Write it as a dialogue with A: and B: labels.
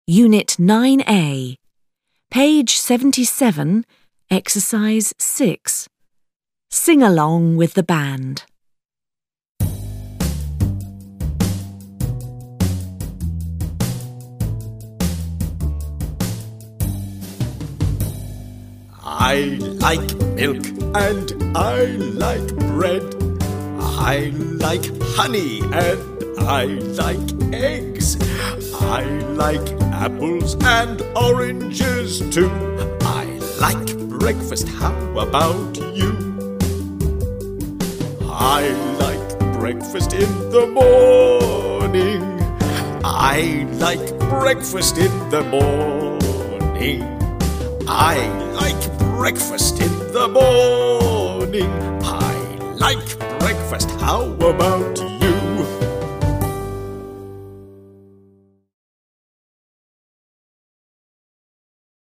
A: Unit 9A, page 77, exercise 6. Sing along with the band.
B: I like milk and I like bread. I like honey and I like eggs. I like apples and oranges too. I like breakfast, how about you? I like breakfast in the morning. I like breakfast in the morning. I like breakfast in the morning. I like breakfast, how about you?